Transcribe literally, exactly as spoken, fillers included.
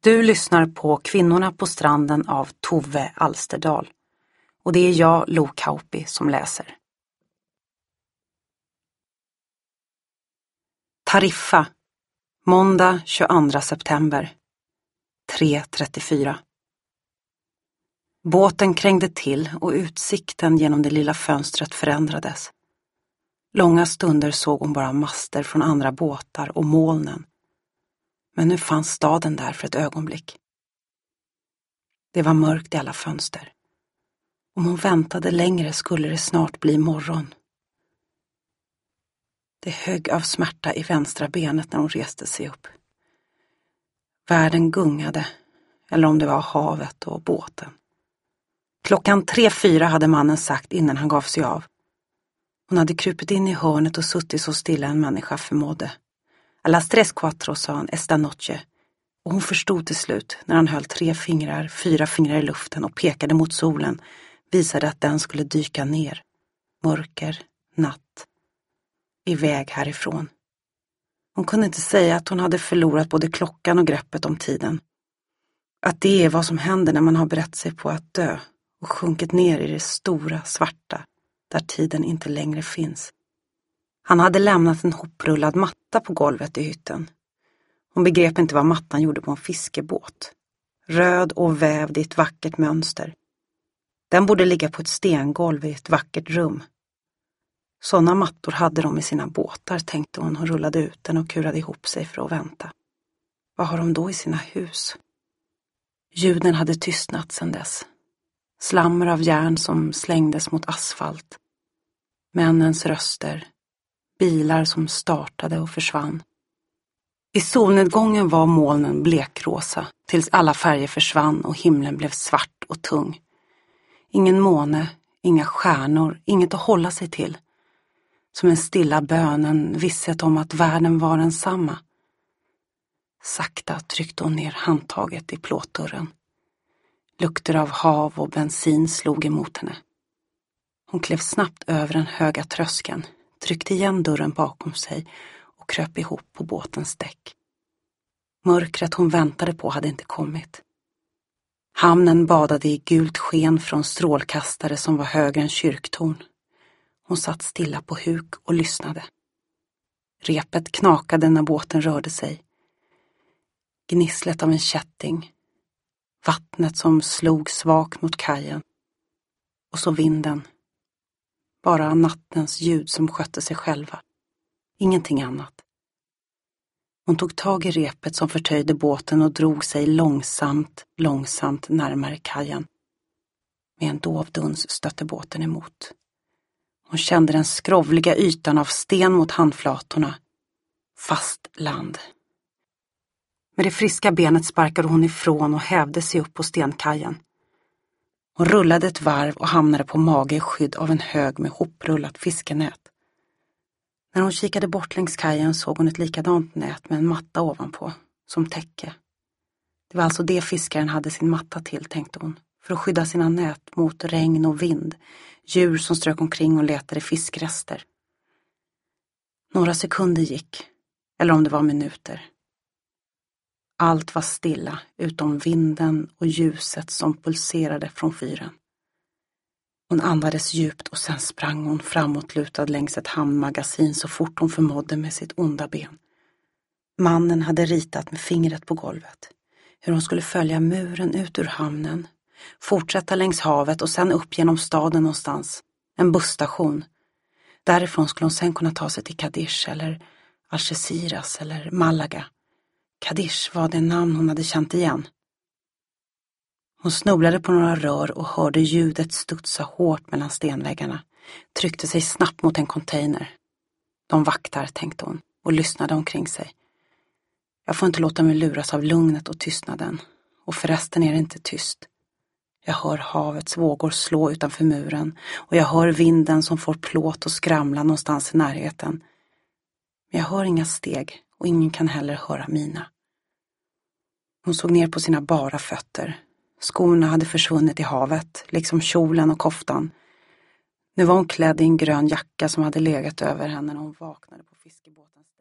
Du lyssnar på Kvinnorna på stranden av Tove Alsterdal. Och det är jag, Lo Kauppi, som läser. Tariffa, måndag tjugoandra september, tre trettiofyra. Båten krängde till och utsikten genom det lilla fönstret förändrades. Långa stunder såg hon bara master från andra båtar och molnen. Men nu fanns staden där för ett ögonblick. Det var mörkt i alla fönster. Om hon väntade längre skulle det snart bli morgon. Det högg av smärta i vänstra benet när hon reste sig upp. Världen gungade, eller om det var havet och båten. Klockan tre fyra hade mannen sagt innan han gav sig av. Hon hade krupit in i hörnet och suttit så stilla en människa förmådde. A las tres cuatro, sa han, esta noche. Och hon förstod till slut när han höll tre fingrar, fyra fingrar i luften och pekade mot solen, visade att den skulle dyka ner. Mörker, natt, iväg härifrån. Hon kunde inte säga att hon hade förlorat både klockan och greppet om tiden. Att det är vad som händer när man har berett sig på att dö och sjunkit ner i det stora, svarta, där tiden inte längre finns. Han hade lämnat en hoprullad matta på golvet i hytten. Hon begrep inte vad mattan gjorde på en fiskebåt. Röd och vävd i ett vackert mönster. Den borde ligga på ett stengolv i ett vackert rum. Sådana mattor hade de i sina båtar, tänkte hon och rullade ut den och kurade ihop sig för att vänta. Vad har de då i sina hus? Ljuden hade tystnat sedan dess. Slammer av järn som slängdes mot asfalt. Männens röster. Bilar som startade och försvann. I solnedgången var molnen blekrosa tills alla färger försvann och himlen blev svart och tung. Ingen måne, inga stjärnor, inget att hålla sig till. Som en stilla bön, en visshet om att världen var densamma. Sakta tryckte hon ner handtaget i plåtdörren. Lukter av hav och bensin slog emot henne. Hon klev snabbt över den höga tröskeln, tryckte igen dörren bakom sig och kröp ihop på båtens däck. Mörkret hon väntade på hade inte kommit. Hamnen badade i gult sken från strålkastare som var högre än kyrktorn. Hon satt stilla på huk och lyssnade. Repet knakade när båten rörde sig. Gnisslet av en kätting. Vattnet som slog svagt mot kajen. Och så vinden. Bara nattens ljud som skötte sig själva. Ingenting annat. Hon tog tag i repet som förtöjde båten och drog sig långsamt, långsamt närmare kajen. Med en dov duns stötte båten emot. Hon kände den skrovliga ytan av sten mot handflatorna. Fast land. Med det friska benet sparkade hon ifrån och hävde sig upp på stenkajen. Hon rullade ett varv och hamnade på mage i skydd av en hög med hoprullat fiskenät. När hon kikade bort längs kajen såg hon ett likadant nät med en matta ovanpå, som täcke. Det var alltså det fiskaren hade sin matta till, tänkte hon, för att skydda sina nät mot regn och vind, djur som strök omkring och letade fiskrester. Några sekunder gick, eller om det var minuter. Allt var stilla utom vinden och ljuset som pulserade från fyren. Hon andades djupt och sen sprang hon framåtlutad längs ett hamnmagasin så fort hon förmådde med sitt onda ben. Mannen hade ritat med fingret på golvet. Hur hon skulle följa muren ut ur hamnen, fortsätta längs havet och sen upp genom staden någonstans. En busstation. Därifrån skulle hon sen kunna ta sig till Cadiz eller Algeciras eller Malaga. Cadiz var det namn hon hade känt igen. Hon snubblade på några rör och hörde ljudet studsa hårt mellan stenväggarna. Tryckte sig snabbt mot en container. De vaktar, tänkte hon, och lyssnade omkring sig. Jag får inte låta mig luras av lugnet och tystnaden. Och förresten är det inte tyst. Jag hör havets vågor slå utanför muren. Och jag hör vinden som får plåt och skramla någonstans i närheten. Men jag hör inga steg och ingen kan heller höra mina. Hon såg ner på sina bara fötter. Skorna hade försvunnit i havet, liksom kjolen och koftan. Nu var hon klädd i en grön jacka som hade legat över henne när hon vaknade på fiskebåtens